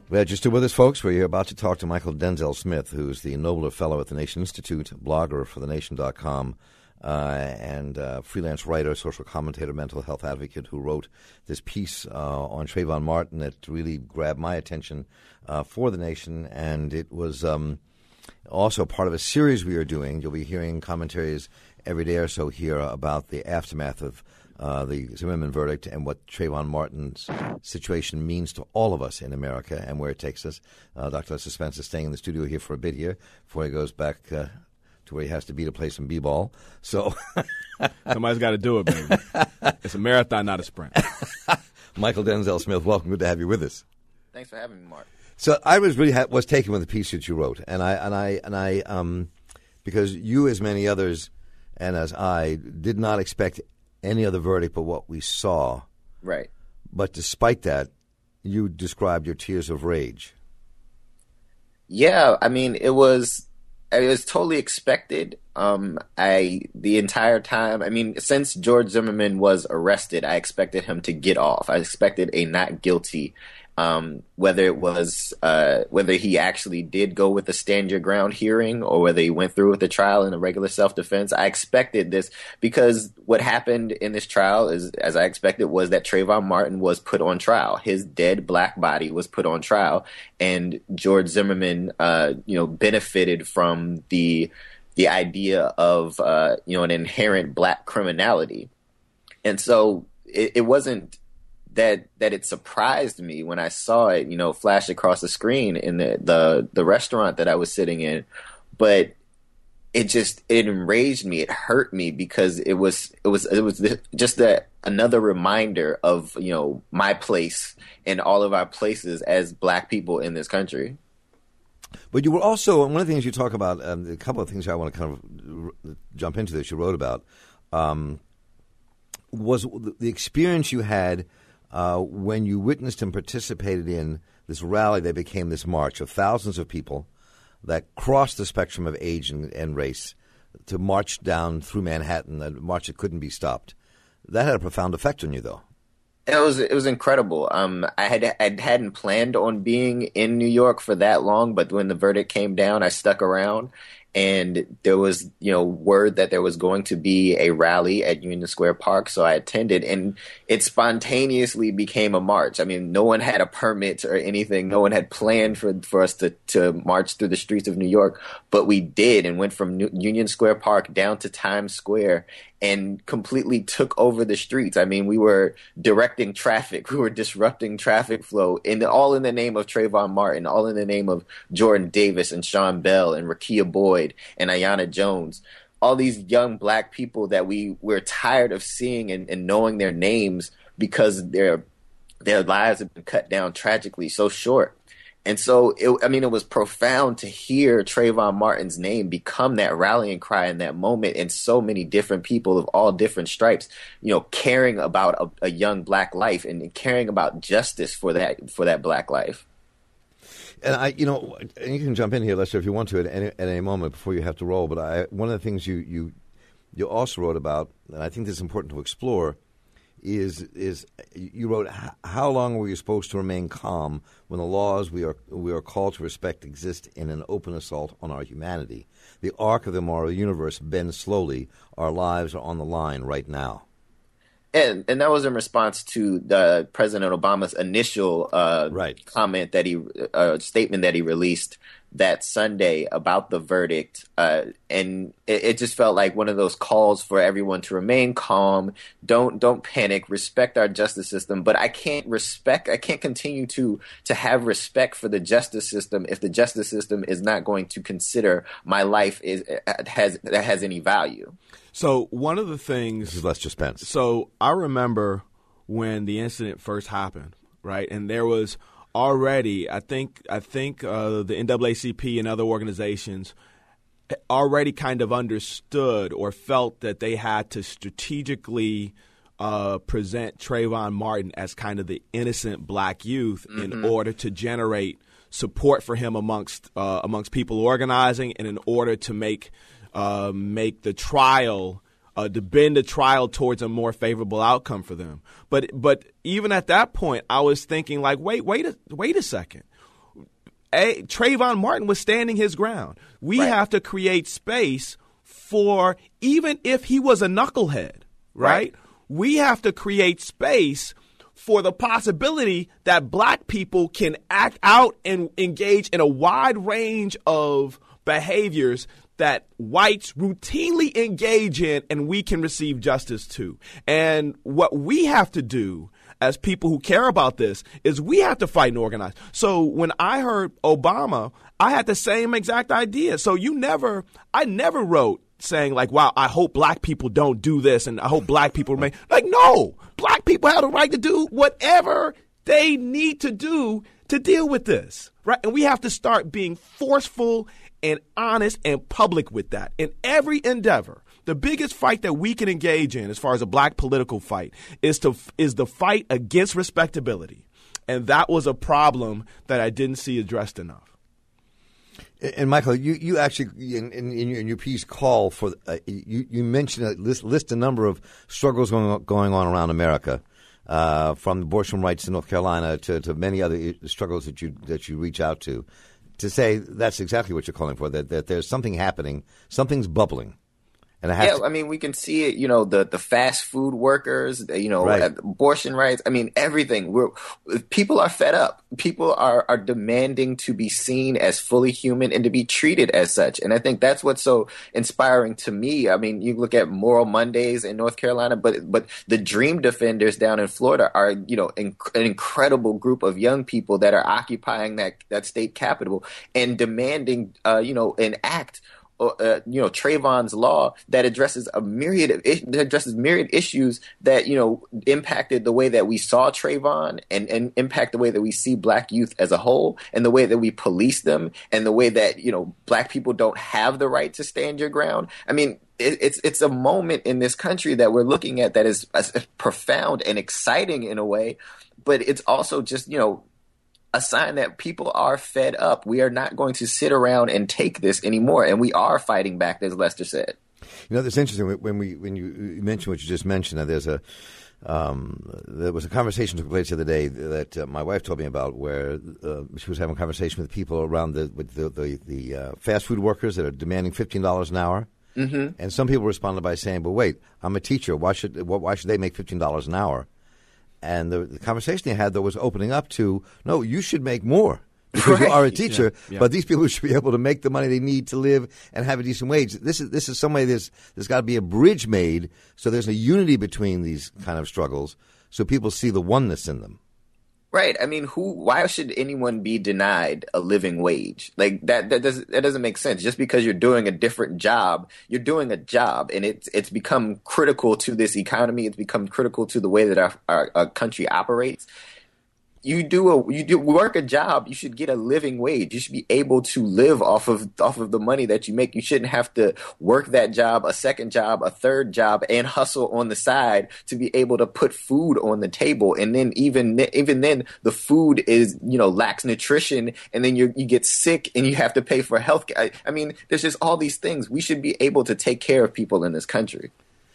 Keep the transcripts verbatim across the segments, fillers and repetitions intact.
Well, just still with us, folks. We're about to talk to Michael Denzel Smith, who's the Nobler Fellow at the Nation Institute, blogger for the nation dot com, uh, and uh, freelance writer, social commentator, mental health advocate, who wrote this piece uh, on Trayvon Martin that really grabbed my attention uh, for the Nation. And it was um, also part of a series we are doing. You'll be hearing commentaries every day or so here about the aftermath of Uh, the Zimmerman verdict and what Trayvon Martin's situation means to all of us in America and where it takes us. Uh, Doctor Lester Spence is staying in the studio here for a bit here before he goes back uh, to where he has to be to play some b-ball. So somebody's got to do it, baby. It's a marathon, not a sprint. Michael Denzel Smith, welcome. Good to have you with us. Thanks for having me, Mark. So I was really ha- was taken with the piece that you wrote, and I and I and I um, because you, as many others, and as I, did not expect any other verdict but what we saw. Right. But despite that, you described your tears of rage. Yeah, I mean, it was it was totally expected. Um, I the entire time, I mean, since George Zimmerman was arrested, I expected him to get off. I expected a not guilty. Um, whether it was uh, whether he actually did go with a stand your ground hearing or whether he went through with the trial in a regular self-defense, I expected this because what happened in this trial is, as I expected, was that Trayvon Martin was put on trial. His dead black body was put on trial, and George Zimmerman, uh, you know, benefited from the the idea of uh, you know an inherent black criminality, and so it, it wasn't. That that it surprised me when I saw it, you know, flash across the screen in the, the the restaurant that I was sitting in, but it just it enraged me. It hurt me because it was it was it was just a, another reminder of you know my place and all of our places as black people in this country. But you were also one of the things you talk about. Um, a couple of things I want to kind of r- jump into that you wrote about um, was the experience you had. Uh, when you witnessed and participated in this rally that became this march of thousands of people that crossed the spectrum of age and, and race to march down through Manhattan, a march that couldn't be stopped. That had a profound effect on you, though. It was it was incredible. Um, I had I hadn't planned on being in New York for that long, but when the verdict came down, I stuck around. And there was, you know, word that there was going to be a rally at Union Square Park, so I attended, and it spontaneously became a march. I mean, no one had a permit or anything. No one had planned for for us to, to march through the streets of New York, but we did and went from New- Union Square Park down to Times Square and completely took over the streets. I mean, we were directing traffic. We were disrupting traffic flow, in the, all in the name of Trayvon Martin, all in the name of Jordan Davis and Sean Bell and Rakia Boyd and Aiyana Jones. All these young black people that we we're tired of seeing and, and knowing their names because their their lives have been cut down tragically so short. And so, it, I mean, it was profound to hear Trayvon Martin's name become that rallying cry in that moment, and so many different people of all different stripes, you know, caring about a, a young black life and caring about justice for that for that black life. And I, you know, and you can jump in here, Lester, if you want to at any, at any moment before you have to roll. But I, one of the things you, you you also wrote about, and I think this is important to explore, is is you wrote, how long were you supposed to remain calm when the laws we are we are called to respect exist in an open assault on our humanity? The arc of the moral universe bends slowly. Our lives are on the line right now. And and that was in response to the President Obama's initial uh, right. comment that he uh, statement that he released that Sunday about the verdict, uh, and it, it just felt like one of those calls for everyone to remain calm, don't don't panic, respect our justice system. But I can't respect, I can't continue to to have respect for the justice system if the justice system is not going to consider my life is has that has any value. So one of the things, this is Lester Spence. So I remember when the incident first happened, right, and there was already, I think, I think uh, the N double A C P and other organizations already kind of understood or felt that they had to strategically uh, present Trayvon Martin as kind of the innocent black youth mm-hmm. in order to generate support for him amongst uh, amongst people organizing, and in order to make uh, make the trial. Uh, to bend the trial towards a more favorable outcome for them. But but even at that point, I was thinking like, wait, wait, a, wait a second. A, Trayvon Martin was standing his ground. We right. have to create space for, even if he was a knucklehead, right? right? We have to create space for the possibility that black people can act out and engage in a wide range of behaviors that whites routinely engage in, and we can receive justice too. And what we have to do as people who care about this is we have to fight and organize. So when I heard Obama, I had the same exact idea. So you never, I never wrote saying like, wow, I hope black people don't do this and I hope black people remain. Like, no, black people have the right to do whatever they need to do to deal with this, right? And we have to start being forceful and honest and public with that. In every endeavor, the biggest fight that we can engage in as far as a black political fight is to is the fight against respectability. And that was a problem that I didn't see addressed enough. And Michael, you, you actually in, in, in, your, in your piece call for uh, you you mentioned a list, list a number of struggles going on, going on around America, uh, from abortion rights in North Carolina to, to many other struggles that you that you reach out to, to say that's exactly what you're calling for, that that there's something happening, something's bubbling. And I yeah, to- I mean, we can see it, you know, the, the fast food workers, you know, right. abortion rights. I mean, everything. We're, people are fed up. People are, are demanding to be seen as fully human and to be treated as such. And I think that's what's so inspiring to me. I mean, you look at Moral Mondays in North Carolina, but but the Dream Defenders down in Florida are, you know, inc- an incredible group of young people that are occupying that, that state capitol and demanding, uh, you know, an act. Uh, you know, Trayvon's law that addresses a myriad of that addresses myriad issues that, you know, impacted the way that we saw Trayvon and, and impact the way that we see black youth as a whole and the way that we police them and the way that, you know, black people don't have the right to stand your ground. I mean, it, it's it's a moment in this country that we're looking at that is, is profound and exciting in a way, but it's also just, you know, a sign that people are fed up. We are not going to sit around and take this anymore, and we are fighting back, as Lester said. You know, it's interesting when we when you mention what you just mentioned. There's a um, there was a conversation that took place the other day that uh, my wife told me about, where uh, she was having a conversation with people around the with the the, the uh, fast food workers that are demanding fifteen dollars an hour. Mm-hmm. And some people responded by saying, "But wait, I'm a teacher. Why should why should they make fifteen dollars an hour?" And the, the conversation they had, though, was opening up to, no, you should make more because right. you are a teacher, yeah, yeah. but these people should be able to make the money they need to live and have a decent wage. This is this is some way there's, there's got to be a bridge made so there's a unity between these kind of struggles so people see the oneness in them. Right. I mean, who? Why should anyone be denied a living wage? Like that. That doesn't. That doesn't make sense. Just because you're doing a different job, you're doing a job, and it's it's become critical to this economy. It's become critical to the way that our, our, our country operates. You do a you do work a job. You should get a living wage. You should be able to live off of off of the money that you make. You shouldn't have to work that job, a second job, a third job, and hustle on the side to be able to put food on the table. And then even even then, the food is you know lacks nutrition, and then you you get sick and you have to pay for health care. I, I mean, there's just all these things. We should be able to take care of people in this country.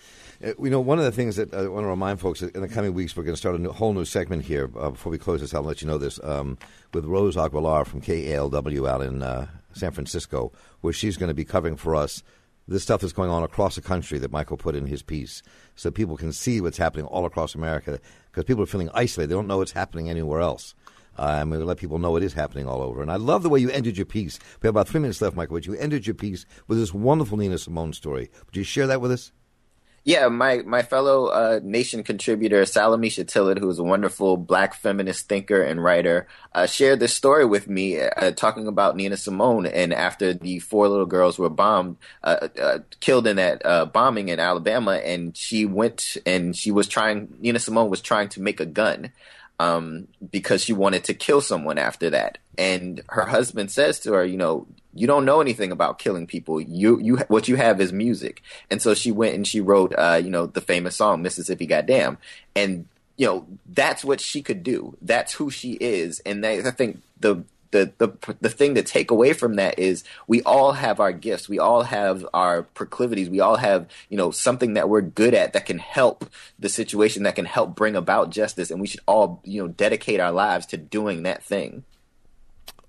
You know, one of the things that I want to remind folks that in the coming weeks, we're going to start a new, whole new segment here. Uh, before we close this, I'll let you know this, um, with Rose Aguilar from K A L W out in uh, San Francisco, where she's going to be covering for us this stuff that's going on across the country that Michael put in his piece, so people can see what's happening all across America, because people are feeling isolated. They don't know what's happening anywhere else. Uh, and we let people know it is happening all over. And I love the way you ended your piece. We have about three minutes left, Michael, but you ended your piece with this wonderful Nina Simone story. Would you share that with us? Yeah, my, my fellow uh, Nation contributor, Salamisha Tillett, who is a wonderful black feminist thinker and writer, uh, shared this story with me uh, talking about Nina Simone. And after the four little girls were bombed, uh, uh, killed in that uh, bombing in Alabama, and she went and she was trying, Nina Simone was trying to make a gun um, because she wanted to kill someone after that. And her husband says to her, you know, you don't know anything about killing people. You, you, what you have is music. And so she went and she wrote, uh, you know, the famous song, Mississippi Goddamn. And, you know, that's what she could do. That's who she is. And they, I think the, the, the, the thing to take away from that is we all have our gifts. We all have our proclivities. We all have, you know, something that we're good at that can help the situation, that can help bring about justice. And we should all, you know, dedicate our lives to doing that thing.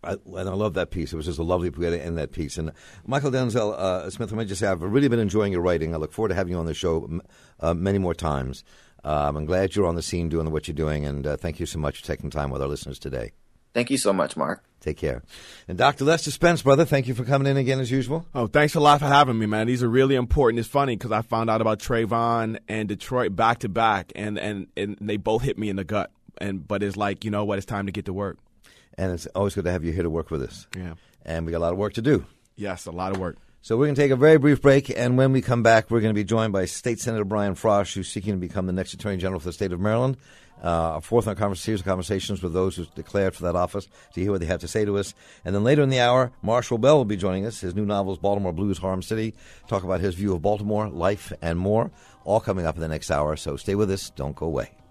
I, and I love that piece. It was just a lovely way to end that piece. And Michael Denzel uh, Smith, I might just say, I've really been enjoying your writing. I look forward to having you on the show uh, many more times. Um, I'm glad you're on the scene doing what you're doing, and uh, thank you so much for taking time with our listeners today. Thank you so much, Mark. Take care. And Doctor Lester Spence, brother, thank you for coming in again as usual. Oh, thanks a lot for having me, man. These are really important. It's funny because I found out about Trayvon and Detroit back to back, and and and they both hit me in the gut. And but it's like, you know what? It's time to get to work. And it's always good to have you here to work with us. Yeah. And we got a lot of work to do. Yes, a lot of work. So we're going to take a very brief break, and when we come back, we're going to be joined by State Senator Brian Frosh, who's seeking to become the next Attorney General for the state of Maryland. Uh, a fourth in a series of conversations with those who declared for that office to hear what they have to say to us. And then later in the hour, Marshall Bell will be joining us. His new novel is Baltimore Blues, Harlem City. Talk about his view of Baltimore, life, and more. All coming up in the next hour. So stay with us. Don't go away.